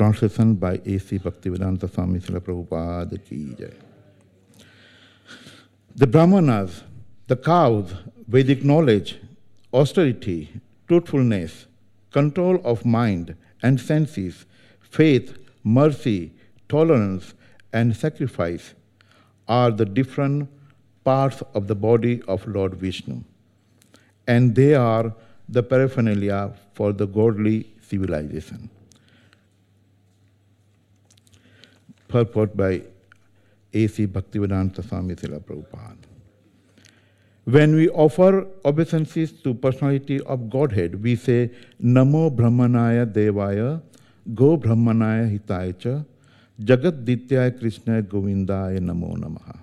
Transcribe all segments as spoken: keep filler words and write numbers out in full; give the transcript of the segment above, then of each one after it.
Translation by A C Bhaktivedanta Swami Srila Prabhupada Ki Jai. The Brahmanas, the cows, Vedic knowledge, austerity, truthfulness, control of mind and senses, faith, mercy, tolerance, and sacrifice are the different parts of the body of Lord Vishnu, and they are the paraphernalia for the godly civilization. Purport by A C Bhaktivedanta Swami Srila Prabhupada. When we offer obeisances to personality of Godhead, we say, Namo Brahmanaya Devaya, Go Brahmanaya Hitaya Cha, Jagat Dityaya Krishna Govindaya Namo Namaha.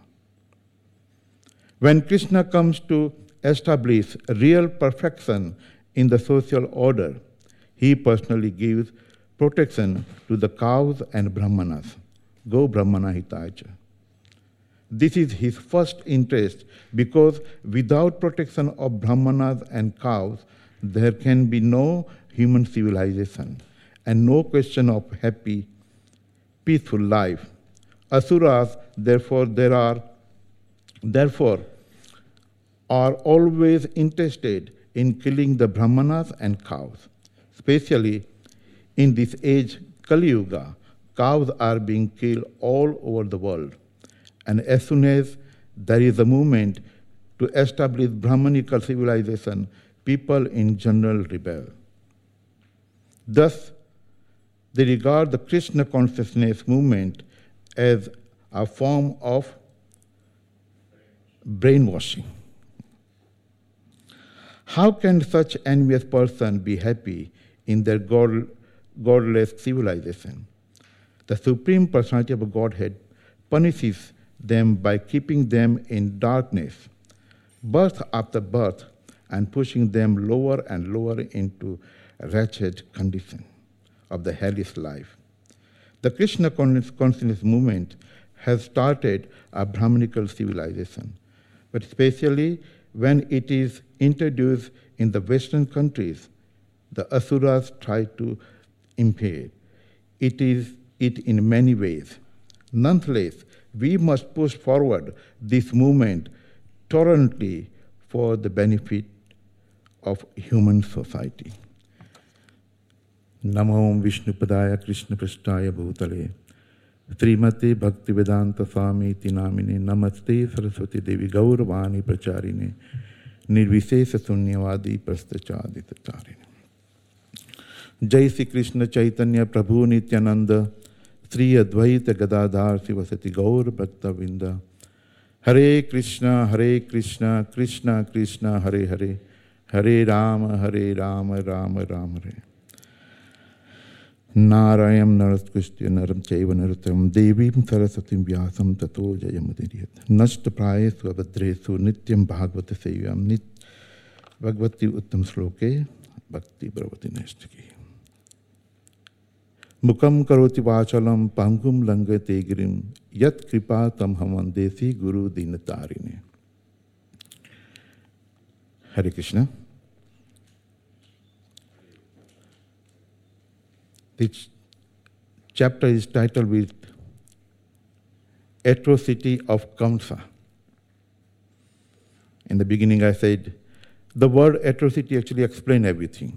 When Krishna comes to establish real perfection in the social order, he personally gives protection to the cows and Brahmanas. Go Brahmana Hitaya Cha. This is his first interest, because without protection of Brahmanas and cows, there can be no human civilization and no question of happy, peaceful life. Asuras, therefore, there are, therefore, are always interested in killing the Brahmanas and cows. Especially in this age, Kali Yuga, cows are being killed all over the world. And as soon as there is a movement to establish Brahmanical civilization, people in general rebel. Thus, they regard the Krishna consciousness movement as a form of brainwashing. How can such envious person be happy in their God, godless civilization? The Supreme Personality of Godhead punishes them by keeping them in darkness, birth after birth, and pushing them lower and lower into a wretched condition of the hellish life. The Krishna consciousness movement has started a Brahmanical civilization, but especially when it is introduced in the Western countries, the Asuras try to impede it is it in many ways. Nonetheless, we must push forward this movement torrently for the benefit of human society. Namo Vishnupadaya Krishna Prasthaya Bhutale Srimate Bhaktivedanta Swami Tinamine Namaste Saraswati Devi Gauravani Pracharine Nirvisesa Sunyavadi Prastachadita Charine. Jai Sri Krishna Chaitanya Prabhu Nityananda Sri Advaita Gadadhar Sivasati Gaur Bhakta Vinda. Hare Krishna, Hare Krishna, Krishna Krishna, Hare Hare, Hare Rama, Hare Rama, Rama Rama Hare. Narayam Naratkustya Naram Chaiva Naratam Devim Sarasatim Vyasam Tato Jayamudiriyat. Nashta Prayesu Abhadresu Nityam Bhagavata Sevyam Nit Bhagavati Uttam Sloke Bhakti Bhavati Neshtaki. Mukam karoti vachalam pangum langate girim yat kripa tam hamandesi guru dinatarine. Hare Krishna. This chapter is titled with Atrocity of Kamsa. In the beginning I said, the word atrocity actually explains everything.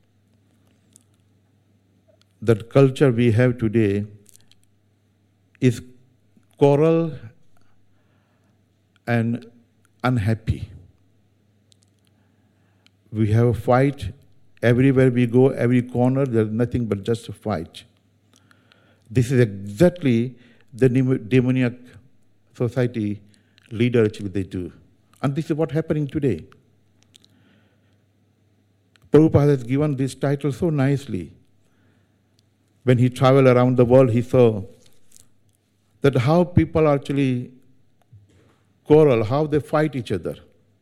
The culture we have today is quarrel and unhappy. We have a fight everywhere we go, every corner, there's nothing but just a fight. This is exactly the demoniac society leader actually they do. And this is what's happening today. Prabhupada has given this title so nicely. When he traveled around the world, he saw that how people actually quarrel, how they fight each other.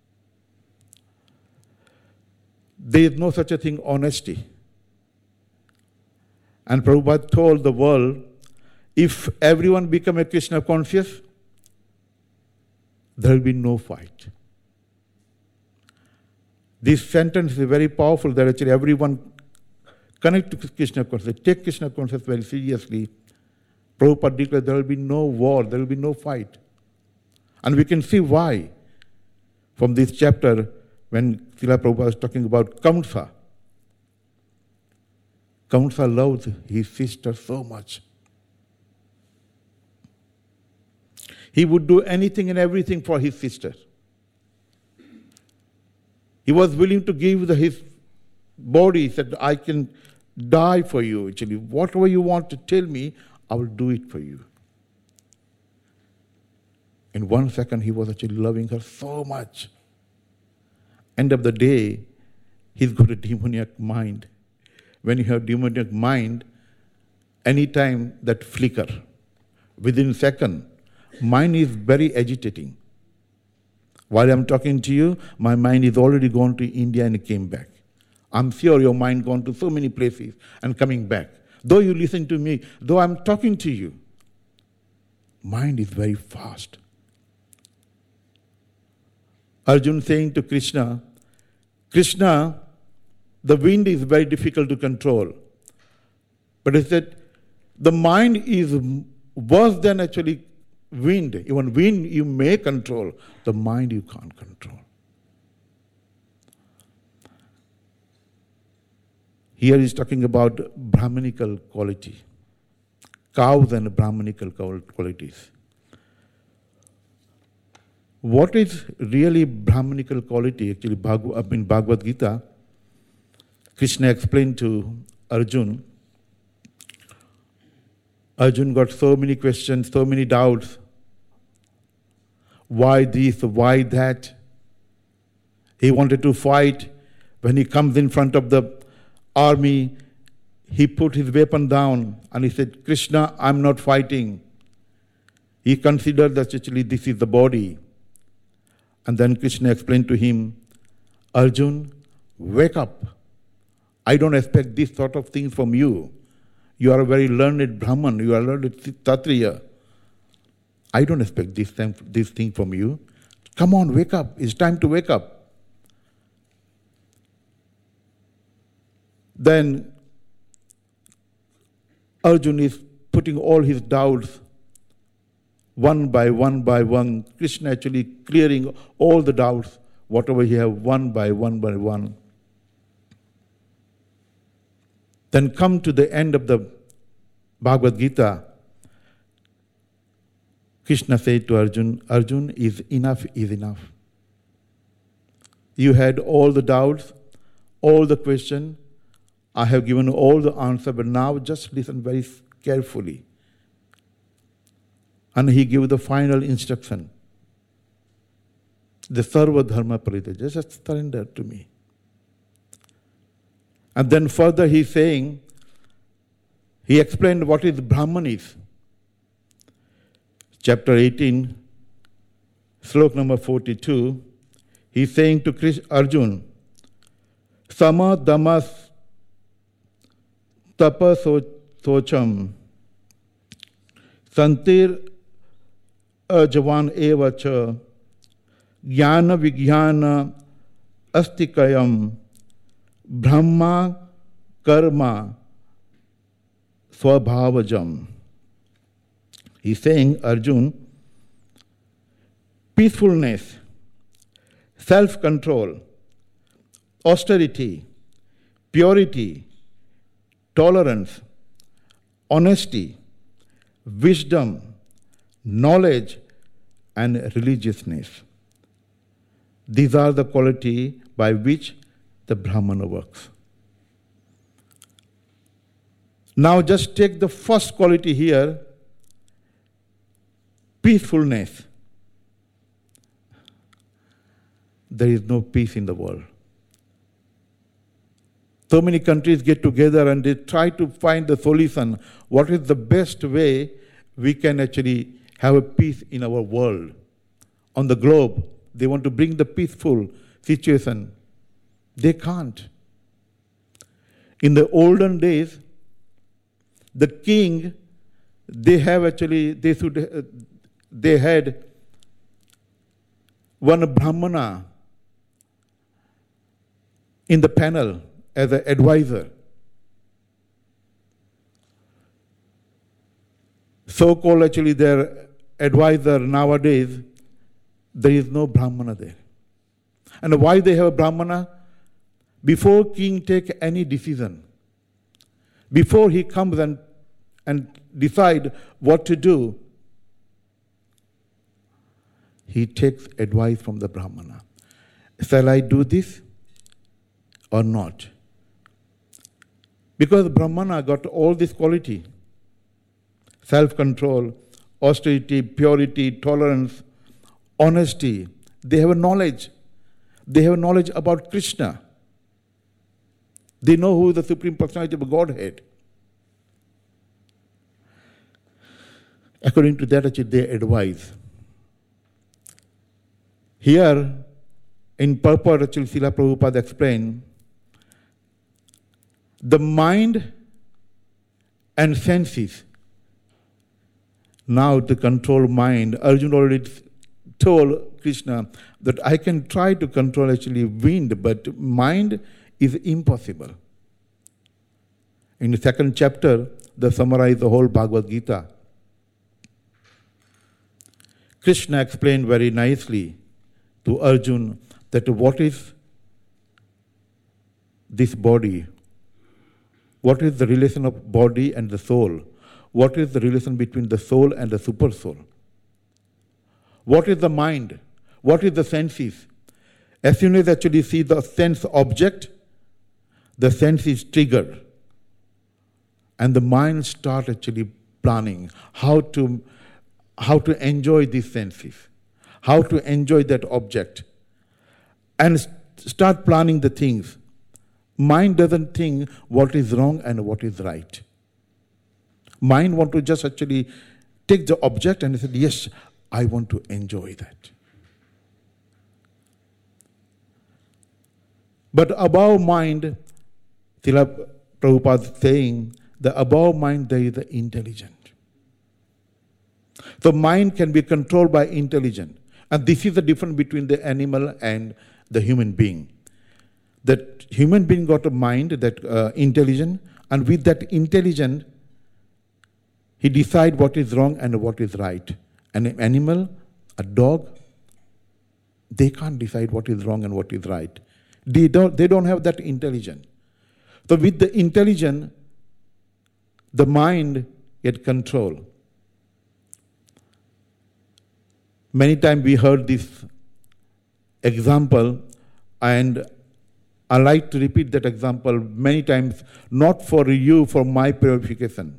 There is no such a thing, honesty. And Prabhupada told the world, if everyone become a Krishna conscious, there will be no fight. This sentence is very powerful, that actually everyone Connect to Krishna consciousness. Take Krishna consciousness very seriously. Prabhupada declared there will be no war, there will be no fight. And we can see why from this chapter when Srila Prabhupada was talking about Kamsa. Kamsa loves his sister so much. He would do anything and everything for his sister. He was willing to give the, his body, he said, I can die for you, actually. Whatever you want to tell me, I will do it for you. In one second, he was actually loving her so much. End of the day, he's got a demoniac mind. When you have demoniac mind, anytime that flicker, within a second, mind is very agitating. While I'm talking to you, my mind is already gone to India and came back. I'm sure your mind gone to so many places and coming back. Though you listen to me, though I'm talking to you, mind is very fast. Arjuna saying to Krishna, Krishna, the wind is very difficult to control. But he said, the mind is worse than actually wind. Even wind you may control, the mind you can't control. Here he's talking about Brahmanical quality, cows and Brahmanical qualities. What is really Brahmanical quality? Actually, in Bhagavad Gita, Krishna explained to Arjuna. Arjuna got so many questions, so many doubts. Why this, why that? He wanted to fight. When he comes in front of the army, he put his weapon down and he said, Krishna, I'm not fighting. He considered that actually this is the body. And then Krishna explained to him, Arjuna, wake up. I don't expect this sort of things from you. You are a very learned Brahman. You are a learned Kshatriya. I don't expect this, thing, this thing from you. Come on, wake up. It's time to wake up. Then Arjuna is putting all his doubts one by one by one. Krishna actually clearing all the doubts, whatever he have, one by one by one. Then come to the end of the Bhagavad Gita. Krishna said to Arjuna, Arjuna, is enough is enough. You had all the doubts, all the questions. I have given all the answer, but now just listen very carefully. And he gave the final instruction. The Sarva Dharma Paritaja, just surrender to me. And then further he's saying, he explained what is Brahman is. Chapter eighteen, slok number forty-two, he's saying to Krishna, Arjuna, Sama Damas Tapa Socham Santir Ajavan Eva Cha Jnana Vijnana Astikayam Brahma Karma Swabhavajam. He's saying, Arjuna, peacefulness, self-control, austerity, purity, tolerance, honesty, wisdom, knowledge, and religiousness. These are the qualities by which the Brahmana works. Now just take the first quality here, peacefulness. There is no peace in the world. So many countries get together and they try to find the solution. What is the best way we can actually have a peace in our world? On the globe, they want to bring the peaceful situation. They can't. In the olden days, the king, they have actually, they should, uh, they had one Brahmana in the panel as an advisor. so-called actually their advisor nowadays, there is no Brahmana there. And why they have a Brahmana? Before king take any decision, before he comes and, and decide what to do, he takes advice from the Brahmana. Shall I do this or not? Because Brahmana got all this quality: self-control, austerity, purity, tolerance, honesty. They have a knowledge. They have a knowledge about Krishna. They know who is the Supreme Personality of Godhead. According to that, actually, they advise. Here, in purport, actually, Srila Prabhupada explained, the mind and senses. Now, to control mind, Arjuna already told Krishna that I can try to control actually wind, but mind is impossible. In the second chapter, they summarize the whole Bhagavad Gita. Krishna explained very nicely to Arjuna that what is this body? What is the relation of body and the soul? What is the relation between the soul and the super soul? What is the mind? What is the senses? As soon as actually see the sense object, the sense is triggered. And the mind starts actually planning how to, how to enjoy these senses, how to enjoy that object, and start planning the things. Mind doesn't think what is wrong and what is right. Mind wants to just actually take the object and say, yes, I want to enjoy that. But above mind, Srila Prabhupada is saying, the above mind there is the intelligent. So mind can be controlled by intelligence. And this is the difference between the animal and the human being. That human being got a mind, that uh, intelligent, and with that intelligence, he decides what is wrong and what is right. An animal, a dog, they can't decide what is wrong and what is right. They don't, they don't have that intelligence. So with the intelligence, the mind get control. Many times we heard this example, and I like to repeat that example many times, not for you, for my purification.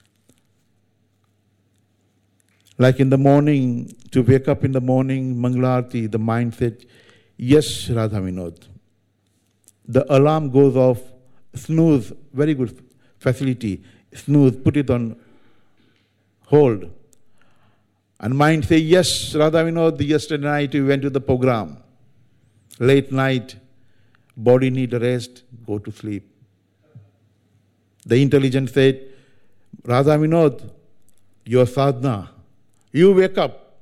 Like in the morning, to wake up in the morning, Mangalarti, the mind said, yes, Radha Vinod. The alarm goes off, snooze, very good facility, snooze, put it on hold. And mind say, yes, Radha Vinod, yesterday night we went to the program. Late night, body need rest, go to sleep. The intelligence said, Radha Vinod, your sadhana, you wake up,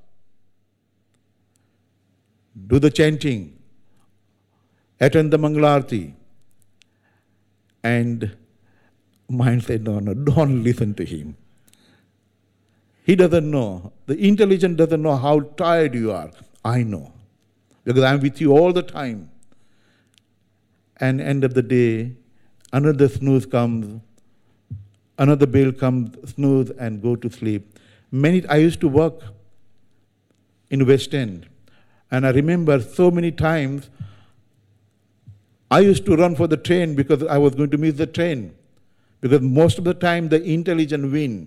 do the chanting, attend the Mangalarti. And mind said, no, no, don't listen to him. He doesn't know. The intelligence doesn't know how tired you are. I know. Because I'm with you all the time. And end of the day, another snooze comes, another bell comes, snooze and go to sleep. Many, I used to work in West End. And I remember so many times, I used to run for the train because I was going to miss the train. Because most of the time, the intelligent win.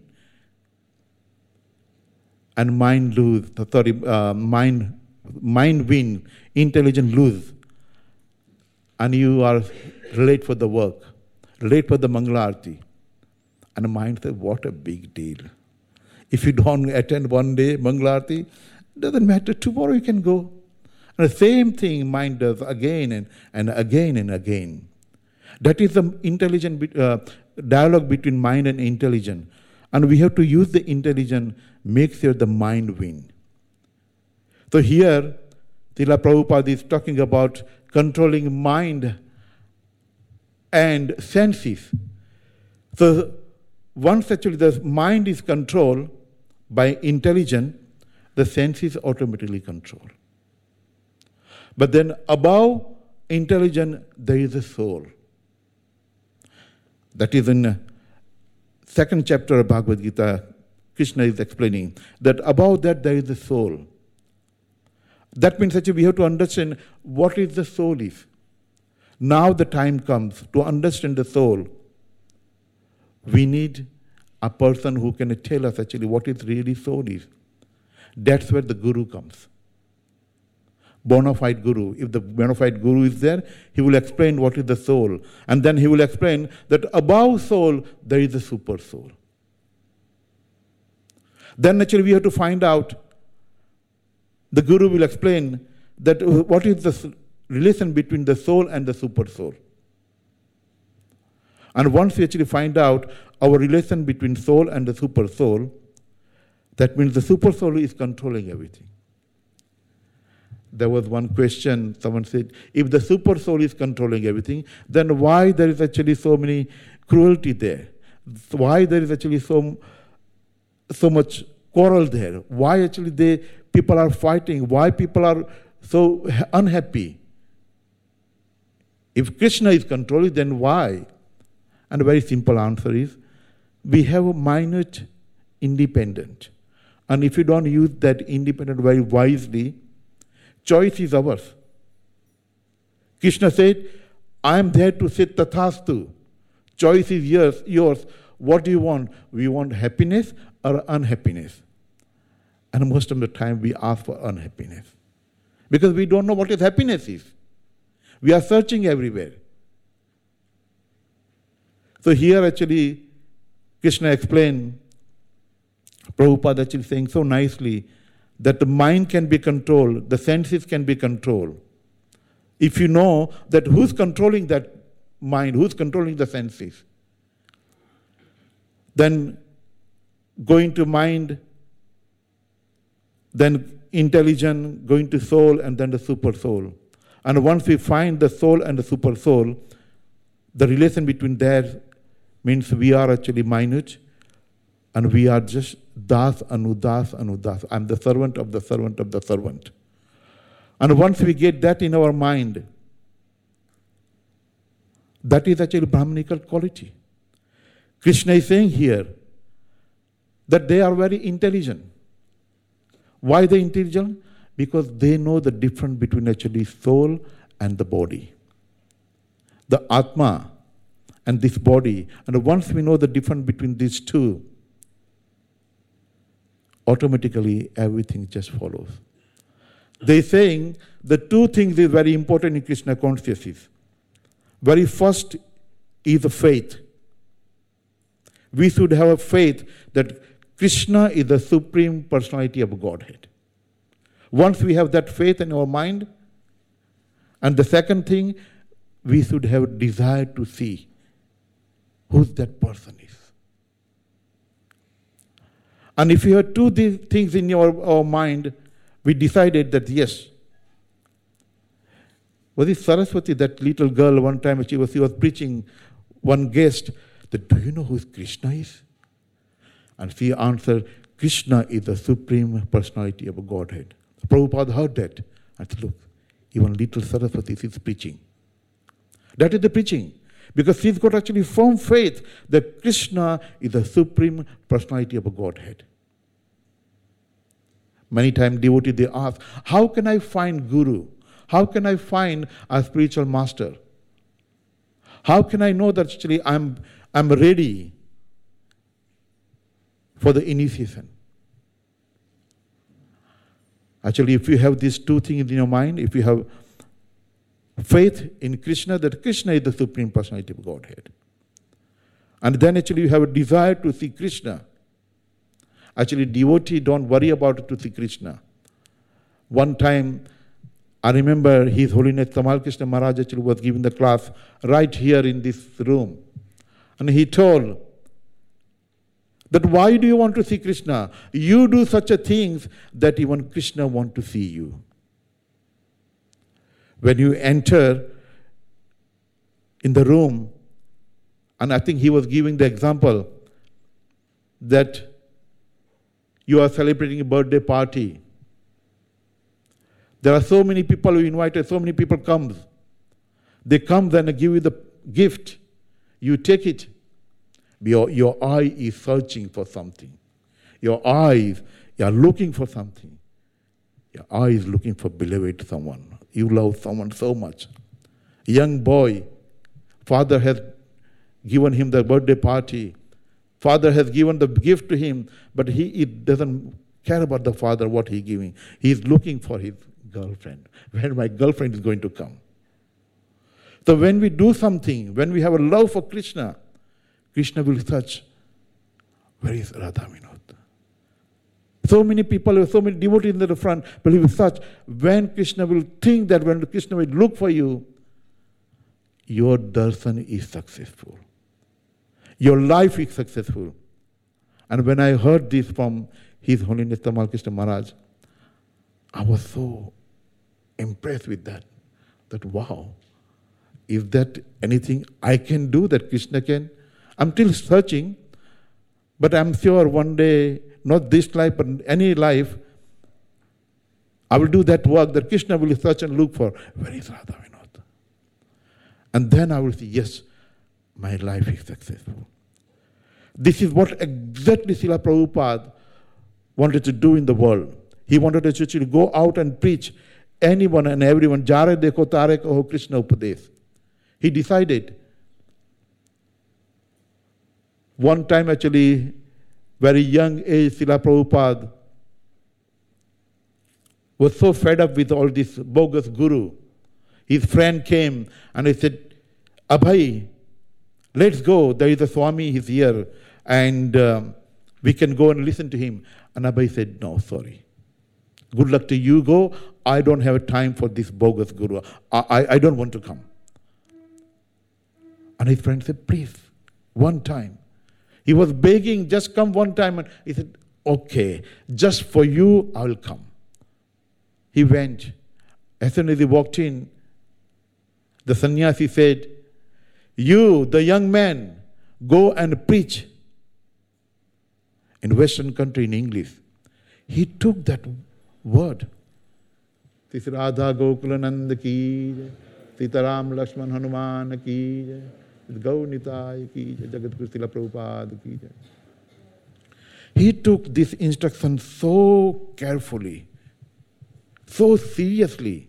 And mind lose, sorry, uh, mind, mind win, intelligent lose. And you are late for the work, late for the Mangalarti. And the mind says, what a big deal. If you don't attend one day Mangalarti, doesn't matter, tomorrow you can go. And the same thing mind does again and, and again and again. That is the intelligent uh, dialogue between mind and intelligence. And we have to use the intelligence, make sure the mind win. So here, Srila Prabhupada is talking about controlling mind and senses. So once actually the mind is controlled, by intelligence, the senses automatically control. But then above intelligence, there is a soul. That is in second chapter of Bhagavad Gita, Krishna is explaining that above that there is a soul. That means actually we have to understand what is the soul is. Now the time comes to understand the soul. We need a person who can tell us actually what is really soul is. That's where the guru comes. Bona fide guru. If the bona fide guru is there, he will explain what is the soul. And then he will explain that above soul, there is a super soul. Then actually we have to find out, the guru will explain that what is the relation between the soul and the super soul. And once we actually find out our relation between soul and the super soul, that means the super soul is controlling everything. There was one question, someone said, if the super soul is controlling everything, then why there is actually so many cruelty there? Why there is actually so, so much quarrel there? Why actually they, people are fighting? Why people are so unhappy? If Krishna is controlling, then why? And a very simple answer is, we have a minute independent. And if you don't use that independent very wisely, choice is ours. Krishna said, I am there to say tathastu. Choice is yours, yours. What do you want? We want happiness or unhappiness. And most of the time we ask for unhappiness. Because we don't know what is happiness is. We are searching everywhere. So here actually, Krishna explained, Prabhupada actually saying so nicely, that the mind can be controlled, the senses can be controlled. If you know that who's controlling that mind, who's controlling the senses, then going to mind, then intelligence, going to soul, and then the super soul. And once we find the soul and the super soul, the relation between there means we are actually minute, and we are just das, anudas, anudas. I'm the servant of the servant of the servant. And once we get that in our mind, that is actually Brahmanical quality. Krishna is saying here that they are very intelligent. Why they intelligent? Because they know the difference between actually soul and the body. The Atma and this body. And once we know the difference between these two, automatically everything just follows. They're saying the two things is very important in Krishna consciousness. Very first is the faith. We should have a faith that Krishna is the Supreme Personality of Godhead. Once we have that faith in our mind, and the second thing, we should have a desire to see who that person is. And if you have two things in your our mind, we decided that yes. Was it Saraswati, that little girl, one time she was, she was preaching, one guest, that, do you know who Krishna is? And she answered, Krishna is the Supreme Personality of Godhead. Prabhupada heard that. I said, look, even little Saraswati is preaching. That is the preaching. Because she's got actually firm faith that Krishna is the Supreme Personality of Godhead. Many times devotees, they ask, how can I find Guru? How can I find a spiritual master? How can I know that actually I'm, I'm ready for the initiation? Actually, if you have these two things in your mind, if you have faith in Krishna, that Krishna is the Supreme Personality of Godhead, and then actually you have a desire to see Krishna. Actually, devotee don't worry about to see Krishna. One time, I remember His Holiness Tamal Krishna Maharaj actually was giving the class right here in this room. And he told that why do you want to see Krishna? You do such a things that even Krishna want to see you. When you enter in the room, and I think he was giving the example that You are celebrating a birthday party. There are so many people who invited, so many people come. They come then and give you the gift. You take it. Your, your eye is searching for something. Your eyes, you are looking for something. Your eye is looking for beloved someone. You love someone so much. A young boy, father has given him the birthday party. Father has given the gift to him, but he it doesn't care about the father, what he's giving. He's looking for his girlfriend. When my girlfriend is going to come. So when we do something, when we have a love for Krishna, Krishna will search, where is Radha Vinod? So many people, so many devotees in the front, but he will search. When Krishna will think that, when Krishna will look for you, your darshan is successful. Your life is successful. And when I heard this from His Holiness Tamal Krishna Maharaj, I was so impressed with that. That wow, is that anything I can do that Krishna can? I'm still searching, but I'm sure one day, not this life, but any life, I will do that work that Krishna will search and look for. Where is Radha Vinod? And then I will say, yes, my life is successful. This is what exactly Srila Prabhupada wanted to do in the world. He wanted to actually go out and preach anyone and everyone. Jare dekho tare kaho Krishna Upadesh. He decided. One time actually, very young age, Srila Prabhupada was so fed up with all this bogus guru. His friend came and he said, Abhay, let's go. There is a Swami, he's here. And um, we can go and listen to him. And Abhay said, no, sorry. Good luck to you, go. I don't have time for this bogus guru. I, I, I don't want to come. And his friend said, please, one time. He was begging, just come one time. And he said, okay, just for you, I will come. He went. As soon as he walked in, the sannyasi said, you, the young man, go and preach in Western country in English. He took that word. Tis Radha Gokulananda ki, Sitaram Lakshman Hanuman ki, Gaunitai ki, Jagat Guru Srila Prabhupada ki. He took this instruction so carefully, so seriously.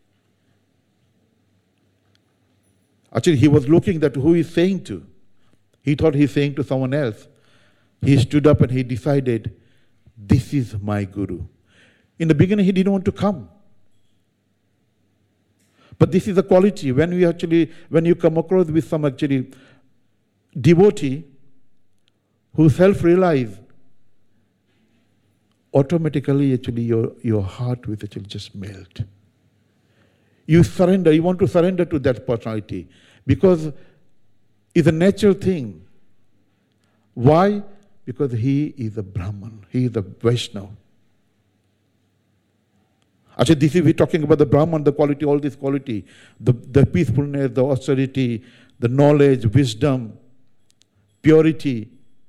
Actually, he was looking at who he's saying to. He thought he's saying to someone else. He stood up and he decided, this is my guru. In the beginning, he didn't want to come. But this is a quality. When we actually, when you come across with some actually devotee who self-realize, automatically actually your, your heart will actually just melt. You surrender, you want to surrender to that personality because it's a natural thing. Why? Because he is a Brahman, he is a Vaishnava. Actually, this is, we're talking about the Brahman, the quality, all this quality, the, the peacefulness, the austerity, the knowledge, wisdom, purity.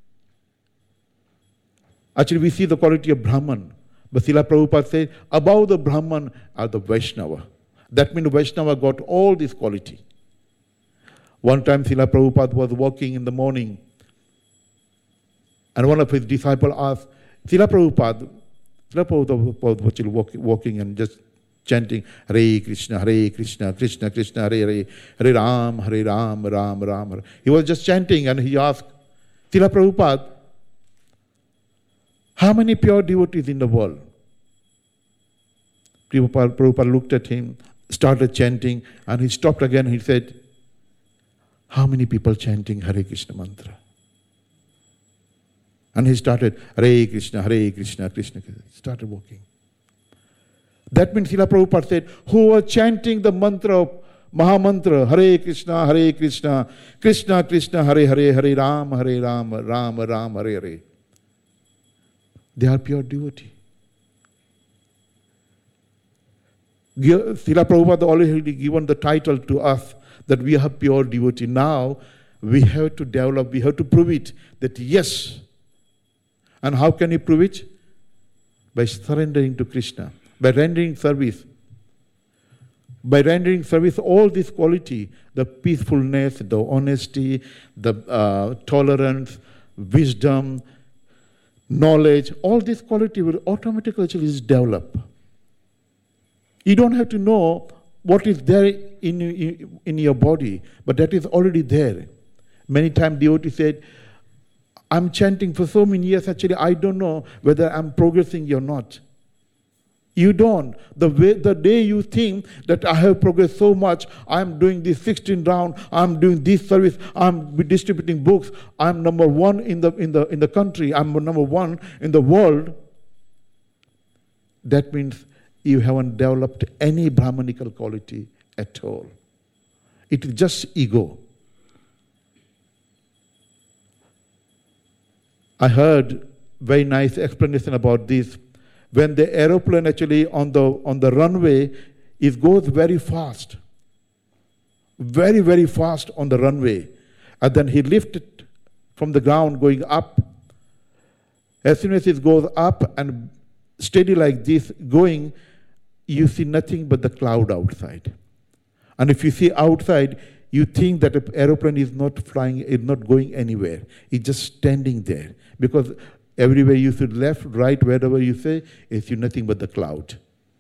Actually, we see the quality of Brahman. But Srila Prabhupada said, above the Brahman are the Vaishnava. That means Vaishnava got all this quality. One time Srila Prabhupada was walking in the morning and one of his disciples asked, Srila Prabhupada, Srila Prabhupada was walking, walking and just chanting, Hare Krishna, Hare Krishna, Krishna Krishna, Hare Hare, Hare Ram, Hare Ram, Ram Ram, Ram. He was just chanting and he asked, Srila Prabhupada, how many pure devotees in the world? Prabhupada, Prabhupada looked at him, started chanting, and he stopped again. He said, how many people chanting Hare Krishna mantra? And he started, Hare Krishna, Hare Krishna, Krishna Krishna. He started walking. That means Srila Prabhupada said, who were chanting the mantra of Mahamantra, Hare Krishna, Hare Krishna, Krishna Krishna, Hare Hare, Hare Ram, Hare Ram, Ram Ram, Hare Hare. They are pure devotee. Srila Prabhupada already given the title to us that we are pure devotee. Now we have to develop, we have to prove it that yes. And how can you prove it? by surrendering to Krishna, by rendering service. By rendering service, all this quality, the peacefulness, the honesty, the uh, tolerance, wisdom, knowledge, all this quality will automatically actually develop. You don't have to know what is there in, in, in your body, but that is already there. Many times devotee said, I'm chanting for so many years, actually I don't know whether I'm progressing or not. You don't. The way, the day you think that I have progressed so much, I'm doing this sixteen round, I'm doing this service, I'm distributing books, I'm number one in the in the in the country, I'm number one in the world. That means you haven't developed any Brahmanical quality at all. It is just ego. I heard very nice explanation about this. When the aeroplane actually on the on the runway, it goes very fast. Very, very fast on the runway. And then he lifts it from the ground going up. As soon as it goes up and steady like this going, you see nothing but the cloud outside. And if you see outside, you think that the aeroplane is not flying, is not going anywhere. It's just standing there. Because everywhere you see left, right, wherever you say, you see nothing but the cloud.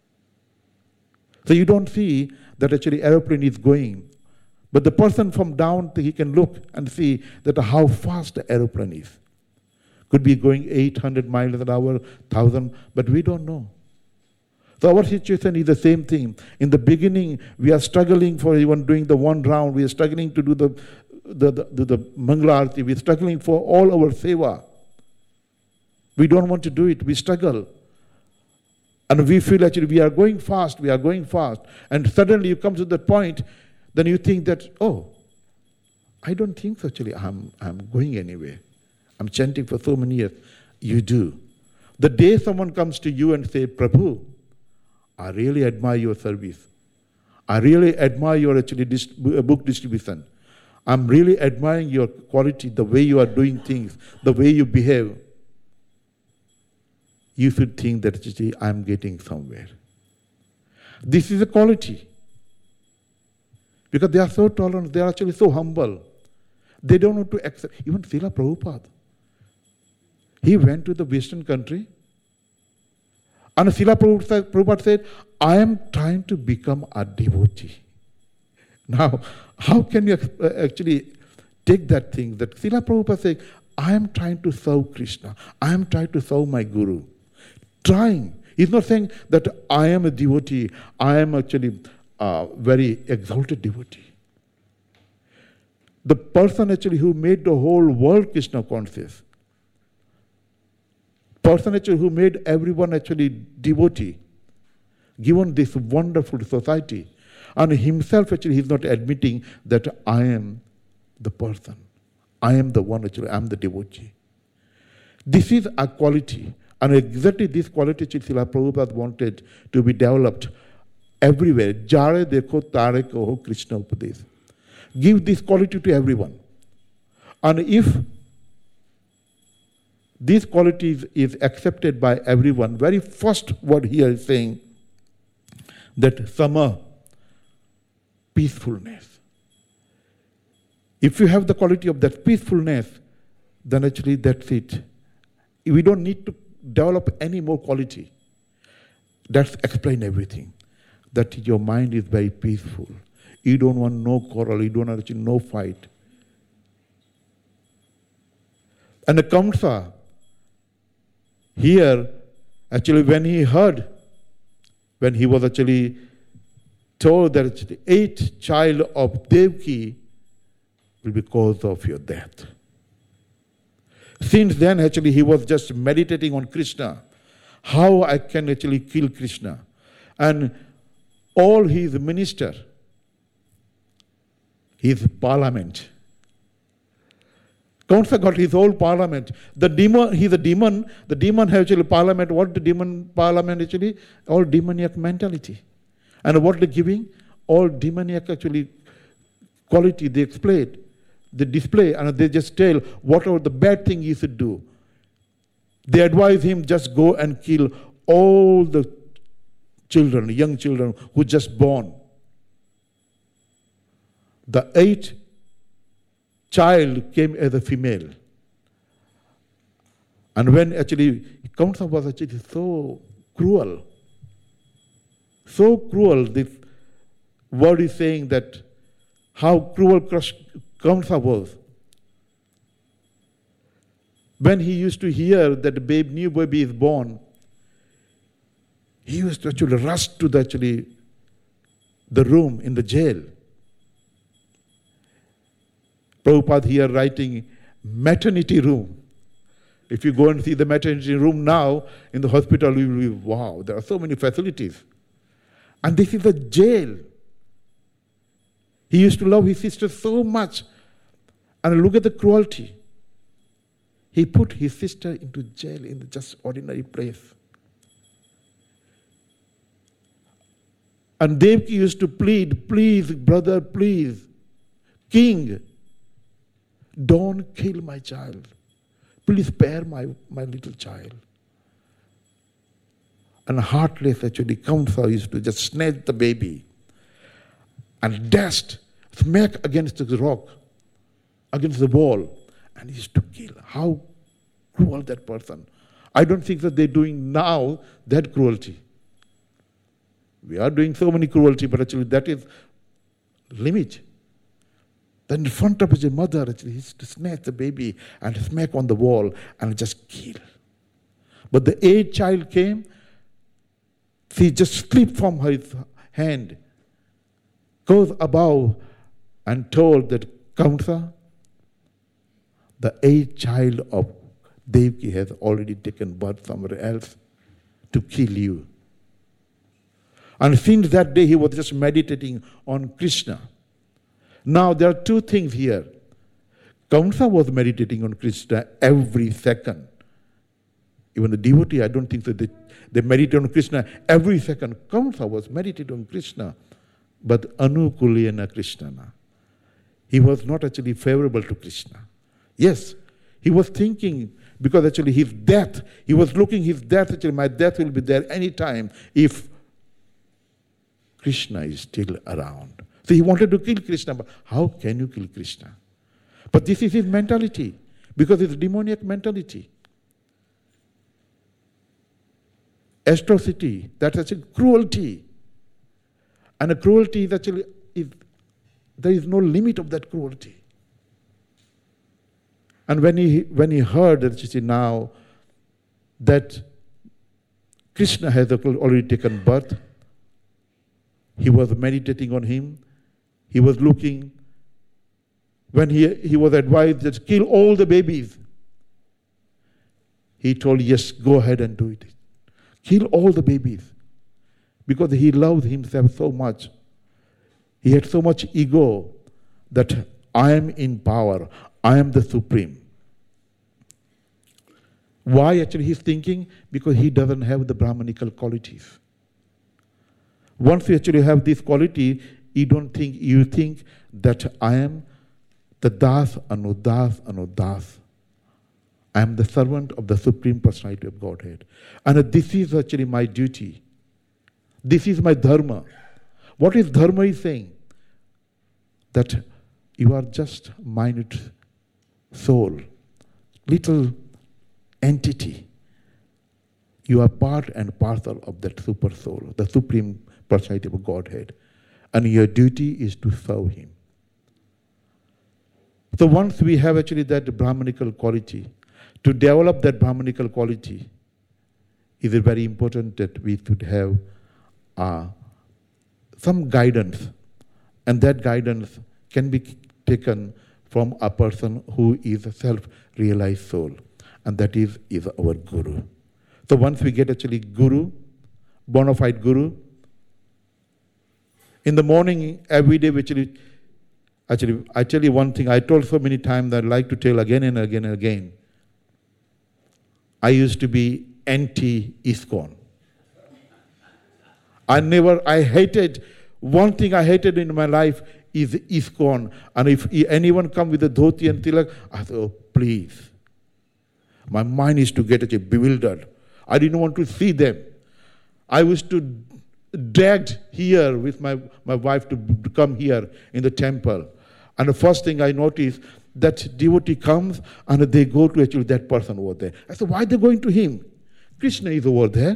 So you don't see that actually aeroplane is going. But the person from down, he can look and see that how fast the aeroplane is. Could be going eight hundred miles an hour, one thousand, but we don't know. So our situation is the same thing. In the beginning, we are struggling for even doing the one round. We are struggling to do the, the, the, the, the Mangala Arati. We are struggling for all our seva. We don't want to do it. We struggle. And we feel actually we are going fast. We are going fast. And suddenly you come to that point, then you think that, oh, I don't think actually I'm, I'm going anywhere. I'm chanting for so many years. You do. The day someone comes to you and says, Prabhu, I really admire your service. I really admire your actually dist- book distribution. I'm really admiring your quality, the way you are doing things, the way you behave. You should think that actually I'm getting somewhere. This is a quality. Because they are so tolerant, they are actually so humble. They don't want to accept. Even Srila Prabhupada. He went to the Western country. And Srila Prabhupada said, I am trying to become a devotee. Now, how can you actually take that thing? That Srila Prabhupada said, I am trying to serve Krishna. I am trying to serve my Guru. Trying. He's not saying that I am a devotee. I am actually a very exalted devotee. The person actually who made the whole world Krishna conscious, person actually who made everyone actually devotee, given this wonderful society, and himself actually he's not admitting that I am the person. I am the one actually, I am the devotee. This is a quality, and exactly this quality Srila Prabhupada wanted to be developed everywhere. Jare dekho tare koho Krishna Upadesh. Give this quality to everyone. And if this quality is, is accepted by everyone, very first word here is saying that sama, peacefulness. If you have the quality of that peacefulness, then actually that's it. We don't need to develop any more quality. That's explain everything. That your mind is very peaceful. You don't want no quarrel. You don't want actually no fight. And the Kamsa, here, actually when he heard, when he was actually told that the eighth child of Devaki will be cause of your death. Since then, actually, he was just meditating on Krishna. How I can actually kill Krishna. And all his minister, his parliament. Kamsa got his whole parliament. The demon, he's a demon. The demon has actually parliament. What the demon parliament actually? All demoniac mentality. And what they're giving? All demoniac actually quality they explain. They display and they just tell whatever the bad thing he should do. They advise him just go and kill all the children, young children who just born. The eighth child came as a female. And when actually Kamsa was actually so cruel, so cruel, this word is saying that how cruel Kamsa was. When he used to hear that the babe, new baby is born, he used to actually rush to the, actually, the room in the jail. Prabhupada here writing maternity room. If you go and see the maternity room now in the hospital, you will be, wow, there are so many facilities. And this is a jail. He used to love his sister so much. And look at the cruelty. He put his sister into jail in just ordinary place. And Devaki used to plead, please, brother, please, king, don't kill my child. Please spare my, my little child. And heartless actually, Kamsa used to just snatch the baby and dashed, smack against the rock, against the wall, and he used to kill. How cruel that person. I don't think that they're doing now that cruelty. We are doing so many cruelty, but actually that is limit. Then in front of his mother, actually, he used to snatch the baby and smack on the wall and just kill. But the eighth child came, she just slipped from his hand, goes above and told that Kamsa, the eighth child of Devaki has already taken birth somewhere else to kill you. And since that day, he was just meditating on Krishna. Now, there are two things here. Kamsa was meditating on Krishna every second. Even the devotee, I don't think that they, they meditate on Krishna every second. Kamsa was meditating on Krishna, but anukulena Krishnana. He was not actually favorable to Krishna. Yes, he was thinking, because actually his death, he was looking his death, actually my death will be there any time if Krishna is still around. So he wanted to kill Krishna, but how can you kill Krishna? But this is his mentality, because it's demoniac mentality. Atrocity, that's actually cruelty. And a cruelty is actually, is, there is no limit of that cruelty. And when he, when he heard that, you see, now that Krishna has already taken birth, he was meditating on him. He was looking. When he, he was advised that kill all the babies, he told, yes, go ahead and do it. Kill all the babies. Because he loved himself so much. He had so much ego that I am in power. I am the supreme. Why actually he's thinking? Because he doesn't have the Brahmanical qualities. Once you actually have this quality, you don't think, you think that I am the Das, Anudas, Anudas. I am the servant of the Supreme Personality of Godhead. And this is actually my duty. This is my dharma. What is dharma is saying? That you are just minute soul, little entity. You are part and parcel of that super soul, the Supreme Personality of Godhead. And your duty is to serve him. So once we have actually that Brahmanical quality, to develop that Brahmanical quality, it is very important that we should have uh, some guidance. And that guidance can be taken from a person who is a self-realized soul. And that is, is our Guru. So once we get actually Guru, bona fide Guru, in the morning, every day, actually, actually, I tell you one thing, I told so many times that I like to tell again and again and again. I used to be anti-ISKCON. I never, I hated, one thing I hated in my life is ISKCON. And if anyone come with a dhoti and tilak, I thought, oh, please. My mind is to get actually bewildered. I didn't want to see them. I was to dragged here with my, my wife to, to come here in the temple. And the first thing I noticed, that devotee comes and they go to actually that person over there. I said, why are they going to him? Krishna is over there.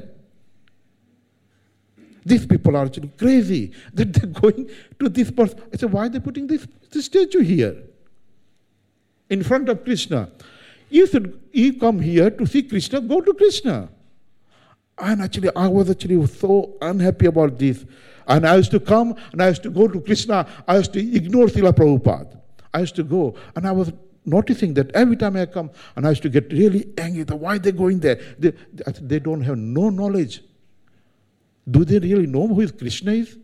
These people are actually crazy that they're going to this person. I said, why are they putting this, this statue here in front of Krishna? You should you come here to see Krishna, go to Krishna. And actually, I was actually so unhappy about this. And I used to come and I used to go to Krishna. I used to ignore Srila Prabhupada. I used to go and I was noticing that every time I come and I used to get really angry. Why are they going there? They, they don't have no knowledge. Do they really know who is Krishna is?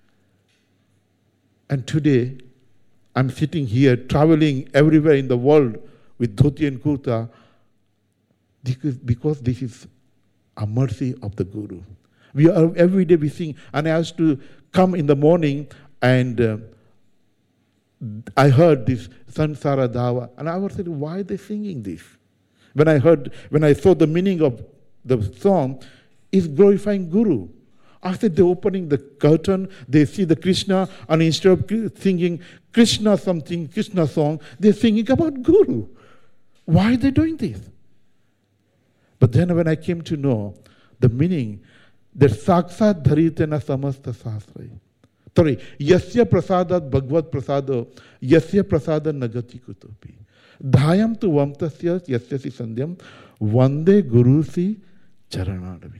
And today, I'm sitting here traveling everywhere in the world with dhoti and kurta because, because this is a mercy of the Guru. We are every day we sing, and I used to come in the morning and uh, I heard this Sansara Dava, and I was saying, why are they singing this? When I heard, when I saw the meaning of the song, is glorifying Guru. After they opening the curtain, they see the Krishna, and instead of singing Krishna something, Krishna song, they're singing about Guru. Why are they doing this? But then when I came to know the meaning, that Saksat Dharitena Samasta Sasrai. Sorry, Yasya Prasadat Bhagavad Prasado, Yasya Prasada Nagati Kutopi. Dhayam tu Vamtasya Yasya Si Sandhyam, Vande Guru Si Charanadavinda.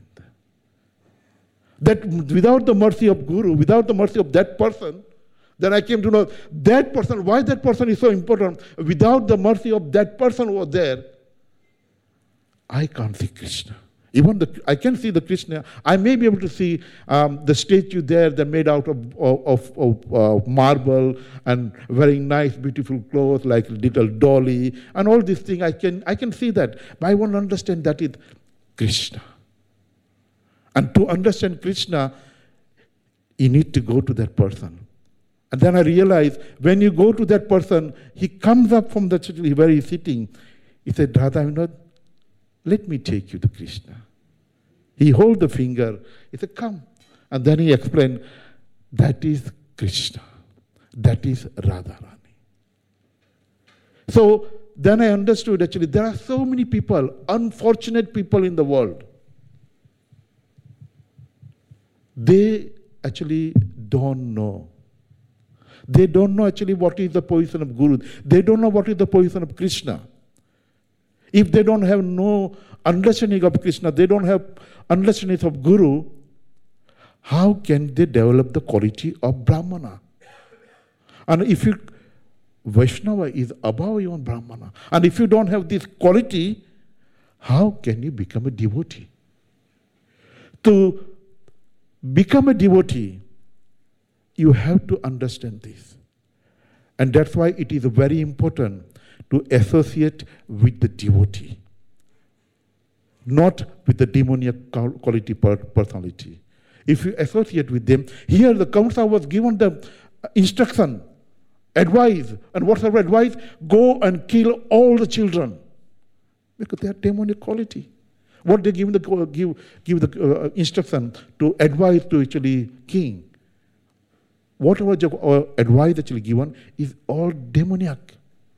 That without the mercy of Guru, without the mercy of that person, then I came to know that person, why that person is so important. Without the mercy of that person over there, I can't see Krishna. Even the, I can see the Krishna. I may be able to see um, the statue there that made out of, of, of uh, marble and wearing nice, beautiful clothes like little dolly and all these things. I can, I can see that. But I want to understand that is Krishna. And to understand Krishna, you need to go to that person. And then I realized when you go to that person, he comes up from the where he's sitting. He said, Radha, you know, let me take you to Krishna. He held the finger. He said, come. And then he explained, that is Krishna. That is Radharani. So then I understood actually there are so many people, unfortunate people in the world. They actually don't know. They don't know actually what is the position of Guru. They don't know what is the position of Krishna. If they don't have no understanding of Krishna, they don't have understanding of Guru, how can they develop the quality of Brahmana? And if you, Vaishnava is above even Brahmana. And if you don't have this quality, how can you become a devotee? To become a devotee, you have to understand this. And that's why it is very important to associate with the devotee, not with the demoniac quality personality. If you associate with them, here the Kamsa was given the instruction, advice, and whatever advice, go and kill all the children, because they are demonic quality. What they give the give give the uh, instruction to advise to actually king. Whatever uh, advice actually given is all demoniac.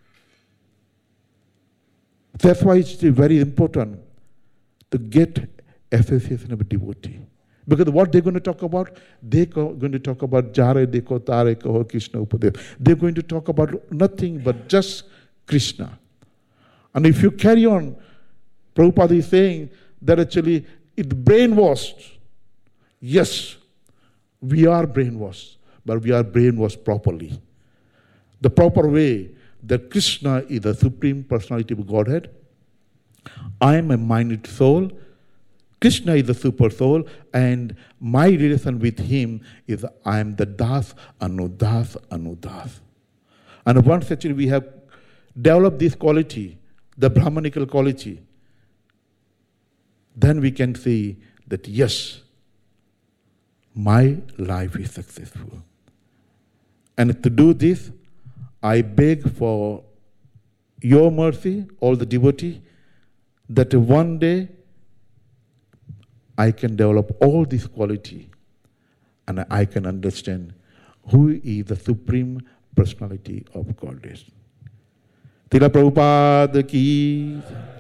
That's why it's very important to get association of a devotee. Because what they're going to talk about, they're going to talk about Jare Dekho Tare Kaho Krishna Upadesh. They're going to talk about nothing but just Krishna. And if you carry on, Prabhupada is saying that actually it's brainwashed. Yes, we are brainwashed, but we are brainwashed properly. The proper way that Krishna is the Supreme Personality of Godhead. I am a minute soul. Krishna is the super soul, and my relation with him is I am the Das, Anudas, Anudas. And once actually we have developed this quality, the Brahmanical quality, then we can see that yes, my life is successful. And to do this, I beg for your mercy, all the devotee, that one day I can develop all this quality and I can understand who is the Supreme Personality of Godhead. Tila Prabhupada ki